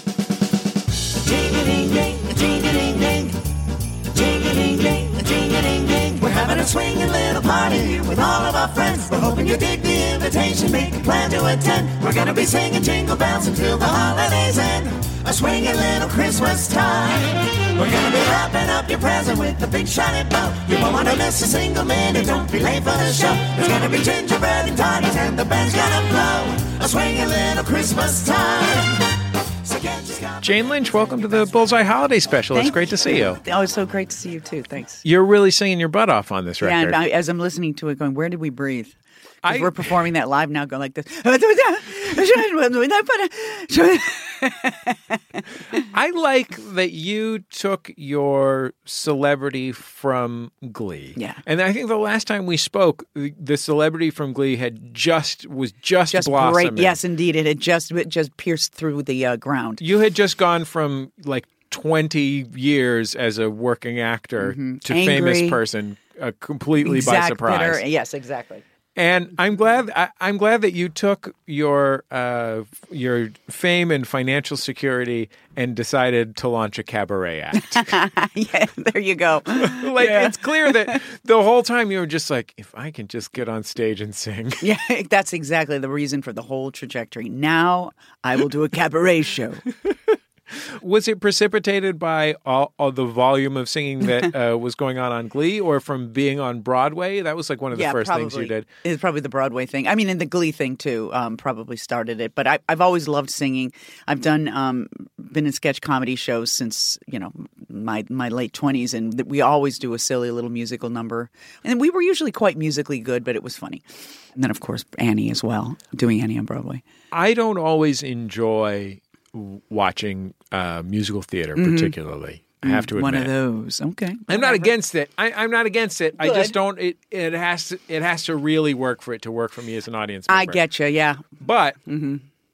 We're having a swinging little party with all of our friends. We're hoping you dig the invitation, make a plan to attend. We're gonna be singing jingle bells until the holidays end. A swinging little Christmas time. We're gonna be wrapping up your present with a big shiny bow. You won't want to miss a single minute, don't be late for the show. There's gonna be gingerbread and tarts and the band's gonna blow. A swinging little Christmas time. Jane Lynch, welcome to the Bullseye Holiday Special. Thank it's great to see you. Oh, it's so great to see you too. Thanks. You're really singing your butt off on this Yeah, record. and I, as I'm listening to it, going, where did we breathe? 'Cause I- we're performing that live now, going like this. I like that you took your celebrity from Glee. Yeah. And I think the last time we spoke, the celebrity from Glee had just was just, Just blossoming. great. Yes, indeed. It had just it just pierced through the uh, ground. You had just gone from like twenty years as a working actor Mm-hmm. to Angry. famous person uh, completely by Exact surprise. bitter- Yes, exactly. And I'm glad I, I'm glad that you took your uh, your fame and financial security and decided to launch a cabaret act. Yeah, there you go. Like Yeah. it's clear that the whole time you were just like, if I can just get on stage and sing. Yeah, that's exactly the reason for the whole trajectory. Now I will do a cabaret show. Was it precipitated by all, all the volume of singing that uh, was going on on Glee, or from being on Broadway? That was like one of the yeah, first probably. things you did. It's probably the Broadway thing. I mean, and the Glee thing too. Um, probably started it. But I, I've always loved singing. I've done um, been in sketch comedy shows since you know my my late twenties, and th- we always do a silly little musical number. And we were usually quite musically good, but it was funny. And then of course Annie as well, doing Annie on Broadway. I don't always enjoy w- watching uh, musical theater, Mm-hmm. particularly. I have to admit. One of those. Okay. I'm not against it. I, I'm not against it. I Good. just don't. It it has to it has to really work for it to work for me as an audience member. I get you. Yeah. But Mm-hmm.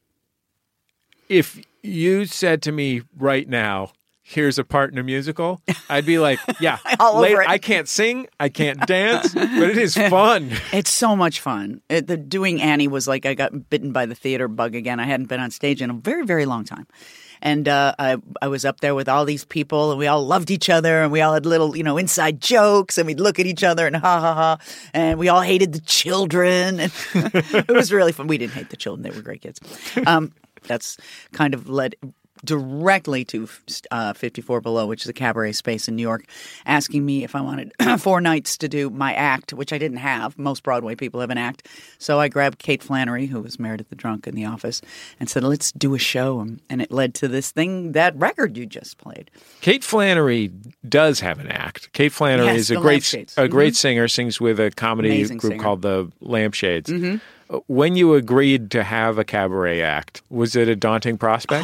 if you said to me right now, here's a part in a musical, I'd be like, yeah, All over it. I can't sing, I can't dance, but it is fun. It's so much fun. It, the doing Annie was like I got bitten by the theater bug again. I hadn't been on stage in a very, very long time. And uh, I, I was up there with all these people, and we all loved each other, and we all had little, you know, inside jokes, and we'd look at each other and ha ha ha, and we all hated the children. And it was really fun. We didn't hate the children; they were great kids. Um, that's kind of led directly to uh, fifty-four Below, which is a cabaret space in New York, asking me if I wanted four nights to do my act, which I didn't have. Most Broadway people have an act. So I grabbed Kate Flannery, who was Meredith the Drunk in The Office, and said, let's do a show. And it led to this thing, that record you just played. Kate Flannery does have an act. Kate Flannery Yes, is a the great Lampshades. a great Mhm. singer, sings with a comedy Amazing group singer. called the Lampshades. Mhm. When you agreed to have a cabaret act, was it a daunting prospect?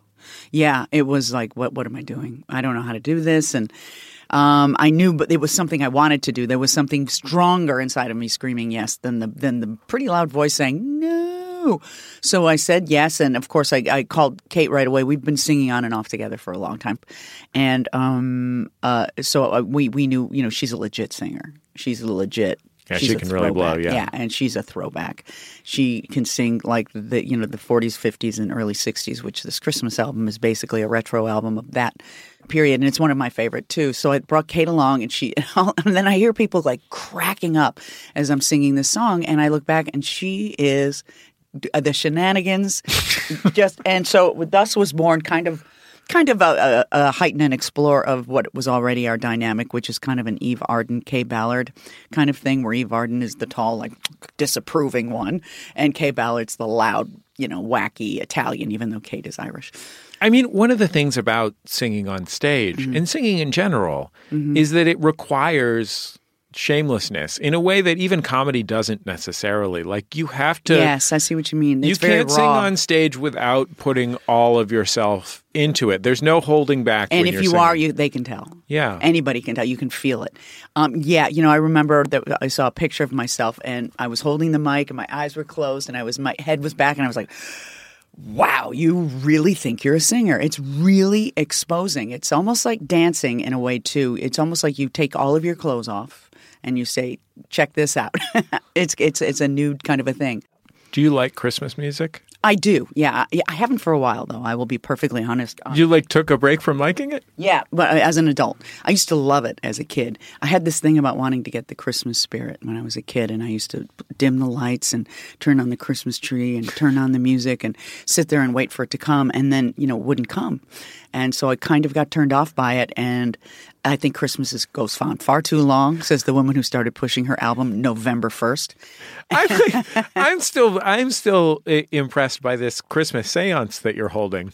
Yeah, it was like, what what am I doing? I don't know how to do this. And um, I knew, but it was something I wanted to do. There was something stronger inside of me screaming yes than the than the pretty loud voice saying no. So I said yes, and of course I, I called Kate right away. We've been singing on and off together for a long time, and um, uh, so we we knew, you know, she's a legit singer. She's a legit. Yeah, she's she a can really blow, throwback. yeah. Yeah, and she's a throwback. She can sing like the, you know, the forties, fifties, and early sixties, which this Christmas album is basically a retro album of that period, and it's one of my favorite too. So I brought Kate along, and she, and then I hear people like cracking up as I'm singing this song, and I look back, and she is the shenanigans, just, and so thus was born kind of. Kind of a, a, a heighten and explore of what was already our dynamic, which is kind of an Eve Arden, Kay Ballard kind of thing, where Eve Arden is the tall, like disapproving one, and Kay Ballard's the loud, you know, wacky Italian, even though Kate is Irish. I mean, one of the things about singing on stage Mm-hmm. and singing in general is that it requires shamelessness in a way that even comedy doesn't necessarily. Like, you have to. Yes, I see what you mean. It's you very can't sing raw. on stage without putting all of yourself into it. There's no holding back. And when if you're you singing. are, you they can tell. Yeah. Anybody can tell. You can feel it. Um, yeah, you know, I remember that I saw a picture of myself, and I was holding the mic, and my eyes were closed, and I was my head was back, and I was like, wow, you really think you're a singer. It's really exposing. It's almost like dancing in a way, too. It's almost like you take all of your clothes off and you say, check this out. it's it's it's a nude kind of a thing. Do you like Christmas music? I do, yeah. I, I haven't for a while, though. I will be perfectly honest. Um, You like took a break from liking it? Yeah, but as an adult. I used to love it as a kid. I had this thing about wanting to get the Christmas spirit when I was a kid, and I used to dim the lights and turn on the Christmas tree and turn on the music and sit there and wait for it to come, and then, you know, it wouldn't come. And so I kind of got turned off by it, and I think Christmas is, goes on far too long, says the woman who started pushing her album November first. I'm, I'm still I'm still i- impressed by this Christmas seance that you're holding.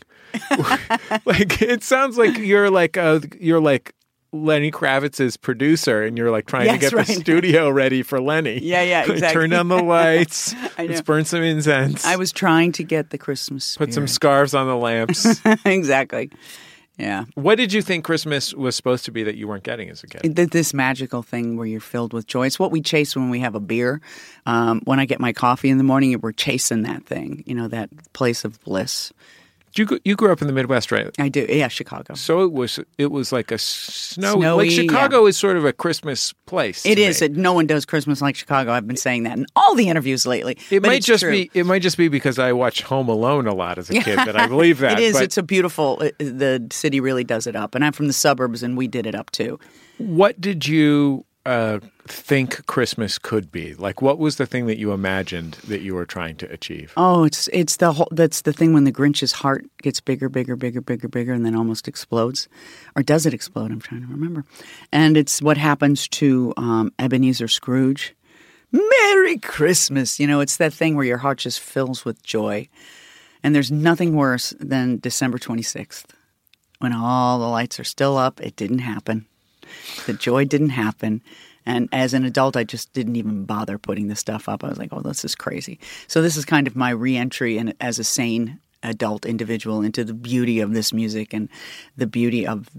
Like, it sounds like you're like a, you're like Lenny Kravitz's producer, and you're like trying to Yes, get right. the studio ready for Lenny. Yeah, yeah, exactly. Turn on the lights. I know. Let's burn some incense. I was trying to get the Christmas spirit. Put some scarves on the lamps. Exactly. Yeah. What did you think Christmas was supposed to be that you weren't getting as a kid? Th- This magical thing where you're filled with joy. It's what we chase when we have a beer. Um, when I get my coffee in the morning, we're chasing that thing, you know, that place of bliss. You gr- you grew up in the Midwest, right? I do. Yeah, Chicago. So it was it was like a snow Snowy, like Chicago is sort of a Christmas place. It to is. me. It, no one does Christmas like Chicago. I've been saying that in all the interviews lately. It But might it's just true. be it might just be because I watched Home Alone a lot as a kid that I believe that. It is. But It's a beautiful. It, the city really does it up, and I'm from the suburbs, and we did it up too. what did you uh, think Christmas could be? Like, what was the thing that you imagined that you were trying to achieve? Oh, it's it's the whole. That's the thing when the Grinch's heart gets bigger, bigger, bigger, bigger, bigger, and then almost explodes, or does it explode? I'm trying to remember. And it's what happens to um, Ebenezer Scrooge. Merry Christmas! You know, it's that thing where your heart just fills with joy, and there's nothing worse than December twenty-sixth when all the lights are still up. It didn't happen. The joy didn't happen. And as an adult, I just didn't even bother putting the stuff up. I was like, oh, this is crazy. So this is kind of my reentry in, as a sane adult individual into the beauty of this music and the beauty of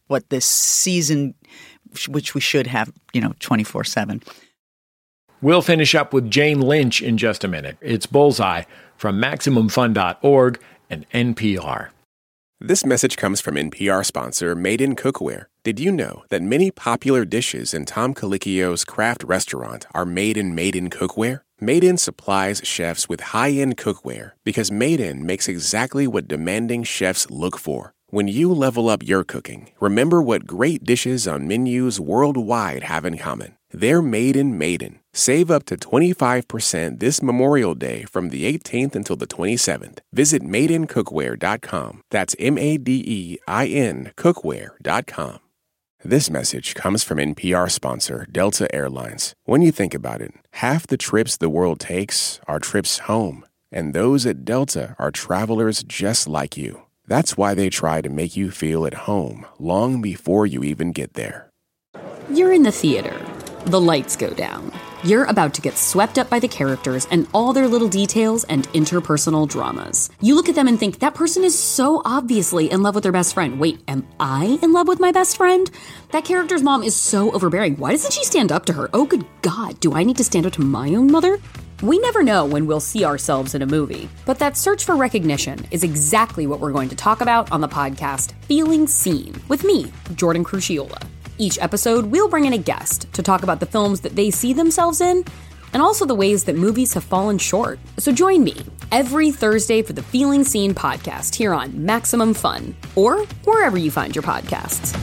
what this season, which we should have, you know, twenty-four seven. We'll finish up with Jane Lynch in just a minute. It's Bullseye from Maximum Fun dot org and N P R. This message comes from N P R sponsor Made in Cookware. Did you know that many popular dishes in Tom Colicchio's craft restaurant are made in Made in Cookware? Made In supplies chefs with high-end cookware because Made In makes exactly what demanding chefs look for. When you level up your cooking, remember what great dishes on menus worldwide have in common. They're made in Made In. Save up to twenty-five percent this Memorial Day from the eighteenth until the twenty-seventh. Visit made in cookware dot com. That's M A D E I N cookware dot com. This message comes from N P R sponsor Delta Airlines. When you think about it, half the trips the world takes are trips home, and those at Delta are travelers just like you. That's why they try to make you feel at home long before you even get there. You're in the theater. The lights go down. You're about to get swept up by the characters and all their little details and interpersonal dramas. You look at them and think, that person is so obviously in love with their best friend. Wait, am I in love with my best friend? That character's mom is so overbearing. Why doesn't she stand up to her? Oh, good God, do I need to stand up to my own mother? We never know when we'll see ourselves in a movie, but that search for recognition is exactly what we're going to talk about on the podcast Feeling Seen with me, Jordan Crucchiola. Each episode, we'll bring in a guest to talk about the films that they see themselves in, and also the ways that movies have fallen short. So join me every Thursday for the Feeling Seen podcast here on Maximum Fun, or wherever you find your podcasts.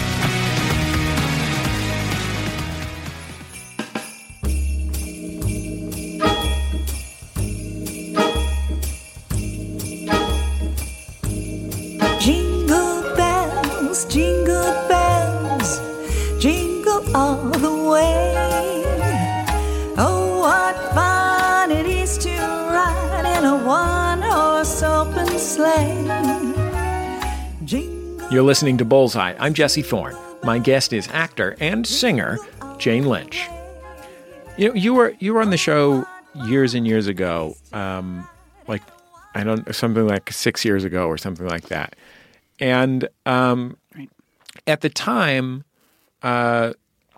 Jingle bells, jingle bells, jingle all the way. Oh, what fun it is to ride in a one-horse open sleigh. Jingle. You're listening to Bullseye. I'm Jesse Thorne. My guest is actor and singer Jane Lynch. You know, you were you were on the show years and years ago, um, like I don't something like six years ago or something like that. And um, Right. at the time, uh,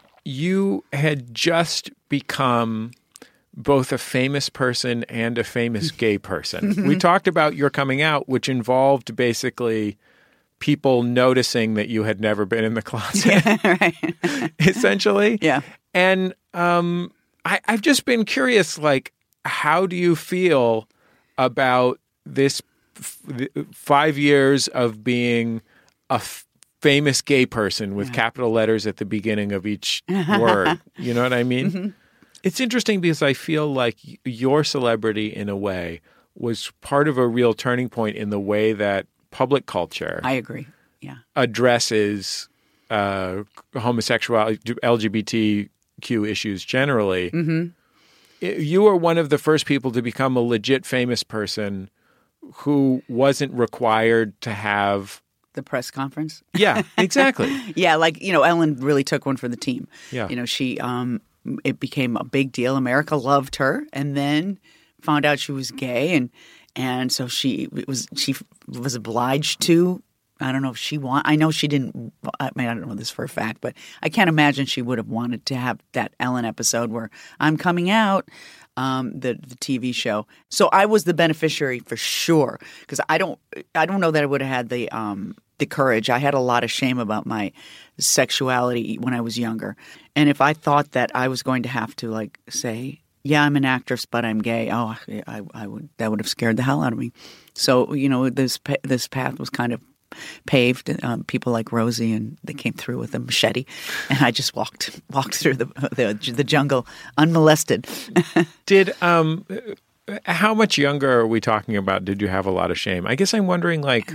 you had just become both a famous person and a famous gay person. We talked about your coming out, which involved basically people noticing that you had never been in the closet, Yeah, right. essentially. Yeah. And um, I, I've just been curious, like, how do you feel about this f- five years of being a f- famous gay person with capital letters at the beginning of each word? You know what I mean? Mm-hmm. It's interesting because I feel like y- your celebrity, in a way, was part of a real turning point in the way that public culture I agree. Yeah. addresses uh, homosexuality, L G B T Q issues generally. Mm-hmm. You were one of the first people to become a legit famous person who wasn't required to have. The press conference. Yeah, exactly. Yeah, like, you know, Ellen really took one for the team. Yeah. You know, she, um, it became a big deal. America loved her, and then found out she was gay, and and so she was she was obliged to. I don't know if she want. I know she didn't. I mean, I don't know this for a fact, but I can't imagine she would have wanted to have that Ellen episode where I'm coming out, um, the the T V show. So I was the beneficiary for sure, because I don't. I don't know that I would have had the um, the courage. I had a lot of shame about my sexuality when I was younger, and if I thought that I was going to have to like say, yeah, I'm an actress, but I'm gay. Oh, I, I would that would have scared the hell out of me. So you know, this this path was kind of paved. Um, people like Rosie, and they came through with a machete, and I just walked walked through the the, the jungle unmolested. Did um, how much younger are we talking about? Did you have a lot of shame? I guess I'm wondering, like,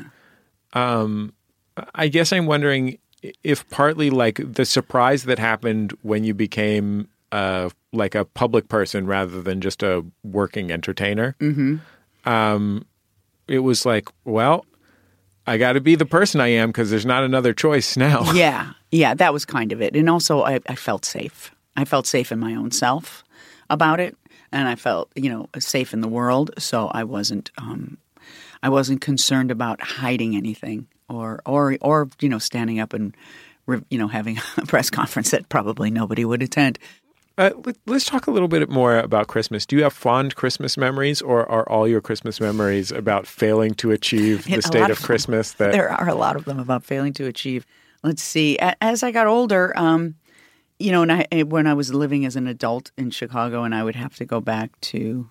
um, I guess I'm wondering if partly like the surprise that happened when you became uh, like a public person rather than just a working entertainer. Mm-hmm. Um, it was like, well, I got to be the person I am because there's not another choice now. Yeah, yeah, that was kind of it. And also, I, I felt safe. I felt safe in my own self about it, and I felt, you know, safe in the world. So I wasn't, um, I wasn't concerned about hiding anything or or or you know, standing up and you know having a press conference that probably nobody would attend. Uh, let, let's talk a little bit more about Christmas. Do you have fond Christmas memories, or are all your Christmas memories about failing to achieve the A state lot of them- Christmas? That There are a lot of them about failing to achieve. Let's see. A- As I got older, um, you know, and I, when I was living as an adult in Chicago, and I would have to go back to,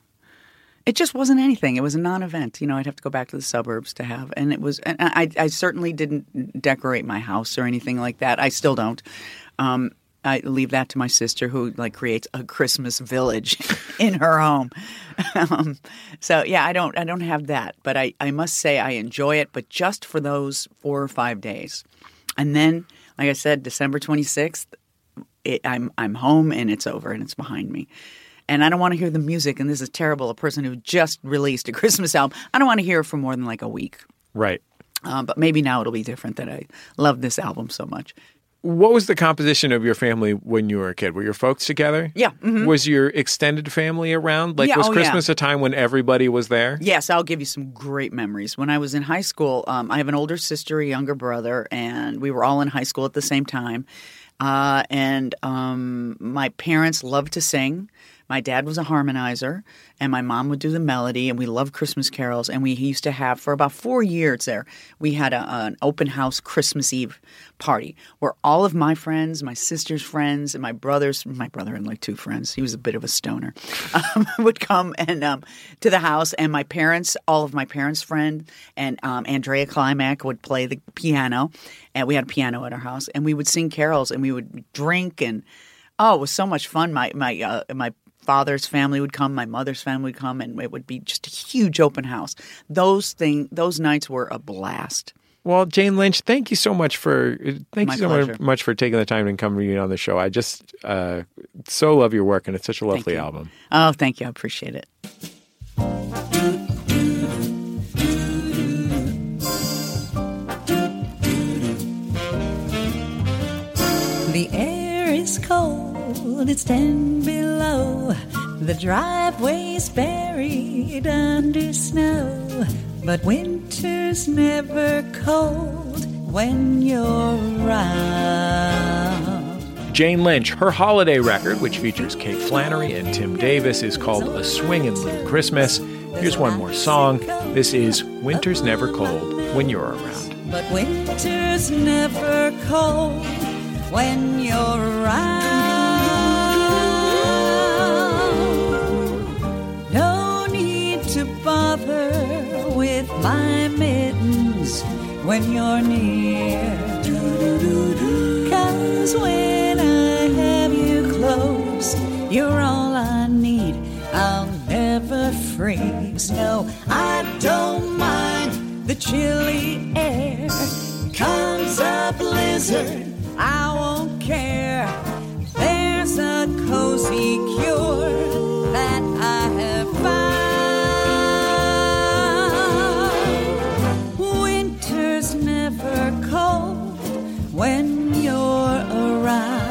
it just wasn't anything. It was a non-event. You know, I'd have to go back to the suburbs to have, and it was. And I, I certainly didn't decorate my house or anything like that. I still don't. Um, I leave that to my sister, who like creates a Christmas village in her home. Um, so yeah, I don't, I don't have that, but I, I must say I enjoy it, but just for those four or five days, and then, like I said, December twenty-sixth, it, I'm, I'm home and it's over and it's behind me, and I don't want to hear the music. And this is terrible. A person who just released a Christmas album, I don't want to hear it for more than like a week. right. Um, but maybe now it'll be different. That I love this album so much. What was the composition of your family when you were a kid? Were your folks together? Yeah. mhm. Was your extended family around? Like, Yeah, was oh, Christmas yeah. a time when everybody was there? Yes, I'll give you some great memories. When I was in high school, um, I have an older sister, a younger brother, and we were all in high school at the same time. Uh, and um, my parents loved to sing. My dad was a harmonizer, and my mom would do the melody, and we loved Christmas carols. And we used to have, for about four years there, we had a, an open house Christmas Eve party where all of my friends, my sister's friends, and my brother's, my brother and like two friends, he was a bit of a stoner, um, would come and um, to the house. And my parents, all of my parents' friends, and um, Andrea Klimak would play the piano. And we had a piano at our house, and we would sing carols, and we would drink, and oh, it was so much fun. My my uh, my father's family would come, my mother's family would come, and it would be just a huge open house. Those thing, those nights were a blast. Well, Jane Lynch, thank you so much for thank My you so pleasure. much for taking the time and coming on the show. I just uh, so love your work, and it's such a lovely you. album. Oh, thank you. I appreciate it. The air is cold, it's ten below. The driveway's buried under snow. But winter's never cold when you're around. Jane Lynch, her holiday record, which features Kate Flannery and Tim Davis, is called A Swingin' Little Christmas. Here's one more song. This is Winter's Never Cold When You're Around. But winter's never cold when you're around. No need to bother with my mittens when you're near. 'Cause when I have you close, you're all I need. I'll never freeze. No, I don't mind the chilly air. Comes a blizzard, I won't care. There's a cozy cure that I have found. Winter's never cold when you're around.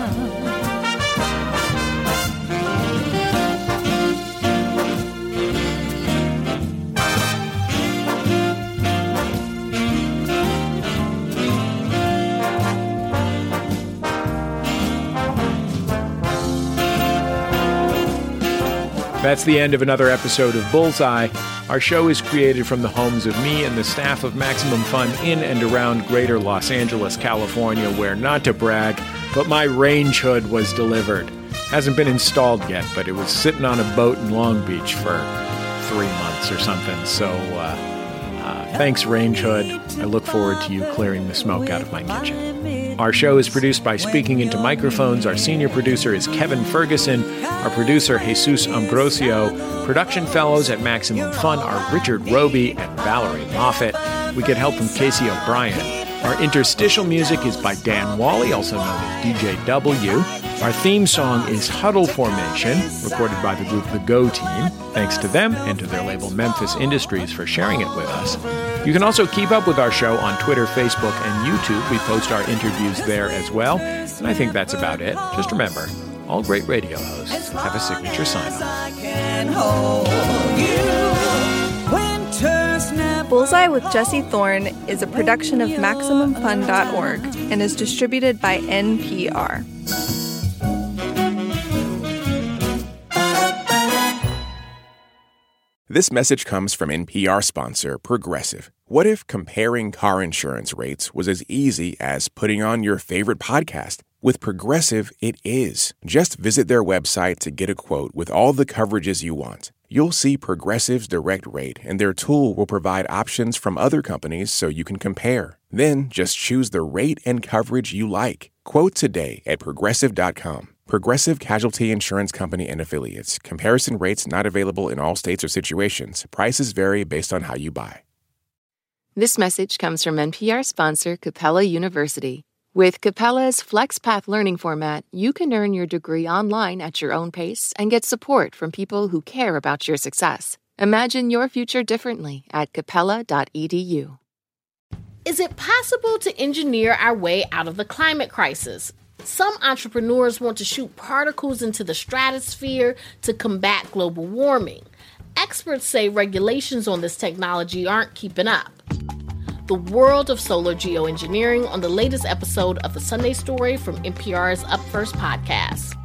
That's the end of another episode of Bullseye. Our show is created from the homes of me and the staff of Maximum Fun in and around greater Los Angeles, California, where, not to brag, but my range hood was delivered. Hasn't been installed yet, but it was sitting on a boat in Long Beach for three months or something. So uh, uh, thanks, Range Hood. I look forward to you clearing the smoke out of my kitchen. Our show is produced by Speaking Into Microphones. Our senior producer is Kevin Ferguson. Our producer, Jesus Ambrosio. Production fellows at Maximum Fun are Richard Roby and Valerie Moffat. We get help from Casey O'Brien. Our interstitial music is by Dan Wally, also known as D J W. Our theme song is Huddle Formation, recorded by the group The Go Team. Thanks to them and to their label Memphis Industries for sharing it with us. You can also keep up with our show on Twitter, Facebook, and YouTube. We post our interviews there as well. And I think that's about it. Just remember, all great radio hosts have a signature sign-off. I can hold you. Winter's never Bullseye with Jesse Thorne is a production of Maximum Fun dot org and is distributed by N P R. This message comes from N P R sponsor Progressive. What if comparing car insurance rates was as easy as putting on your favorite podcast? With Progressive, it is. Just visit their website to get a quote with all the coverages you want. You'll see Progressive's direct rate, and their tool will provide options from other companies so you can compare. Then just choose the rate and coverage you like. Quote today at progressive dot com. Progressive Casualty Insurance Company and Affiliates. Comparison rates not available in all states or situations. Prices vary based on how you buy. This message comes from N P R sponsor Capella University. With Capella's FlexPath learning format, you can earn your degree online at your own pace and get support from people who care about your success. Imagine your future differently at capella dot e d u. Is it possible to engineer our way out of the climate crisis? Some entrepreneurs want to shoot particles into the stratosphere to combat global warming. Experts say regulations on this technology aren't keeping up. The world of solar geoengineering on the latest episode of The Sunday Story from N P R's Up First podcast.